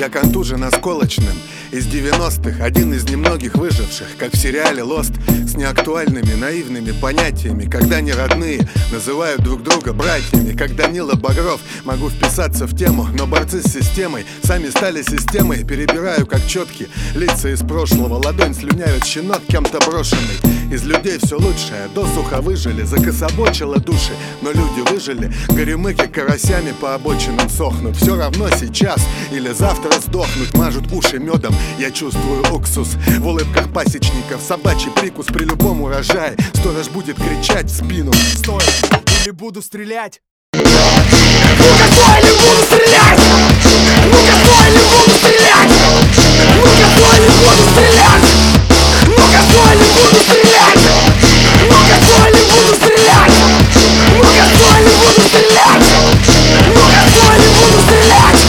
Я контужен осколочным из 90-х, один из немногих выживших, как в сериале Lost, с неактуальными, наивными понятиями, когда неродные называют друг друга братьями, как Данила Багров. Могу вписаться в тему, но борцы с системой сами стали системой. Перебираю как четки лица из прошлого, ладонь слюняют щенок кем-то брошенный. Из людей все лучшее, досуха выжили, закособочило души, но люди выжили. Горемыки карасями по обочинам сохнут. Все равно сейчас или завтра сдохнуть. Мажут уши медом, я чувствую уксус в улыбках пасечников, собачий прикус при любом урожае. Сторож будет кричать в спину: стой, или буду стрелять. Ну-ка, стой, или буду стрелять! Ну-ка, стой, или буду стрелять! Ну-ка, стой, или буду стрелять! Ну-ка, стой, или буду стрелять! Ну-ка, стой, или буду стрелять! Ну-ка, стой, или буду стрелять! Ну-ка, стой, или буду стрелять!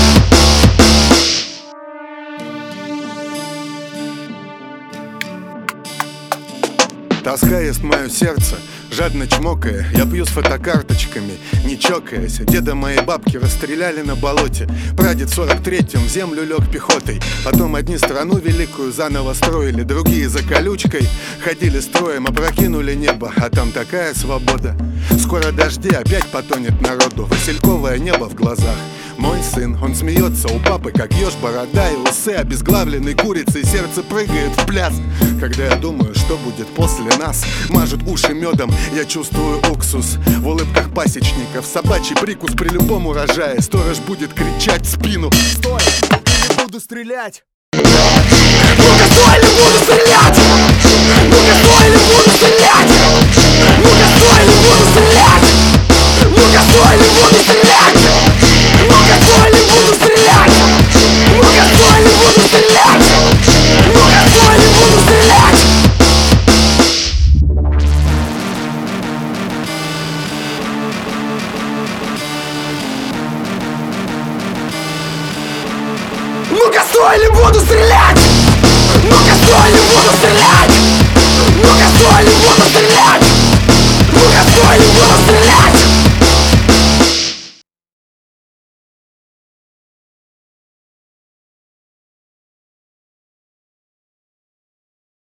Тоска ест мое сердце, жадно чмокая. Я пью с фотокарточками, не чокаясь. Деда моей бабки расстреляли на болоте. Прадед в 43-м в землю лег пехотой. Потом одни страну великую заново строили, другие за колючкой ходили строем, опрокинули небо, а там такая свобода. Скоро дожди, опять потонет народу, васильковое небо в глазах. Мой сын, он смеется у папы, как еж, борода и усы, обезглавленной курицей, сердце прыгает в пляс. Когда я думаю, что будет после нас, мажут уши медом, я чувствую уксус в улыбках пасечников, собачий прикус при любом урожае. Сторож будет кричать в спину: стой, или буду стрелять. Ну-ка, стой, или буду стрелять! Ну-ка, стой, или буду стрелять! Ну-ка, стой, или буду стрелять! Ну-ка, стой, или буду стрелять! Ну-ка, стой, или буду стрелять! Ну-ка, стой, или буду стрелять! Ну-ка, стой, или буду стрелять! Ну-ка, стой, или буду стрелять! Ну-ка, стой, или буду стрелять! Ну-ка, стой, или буду стрелять!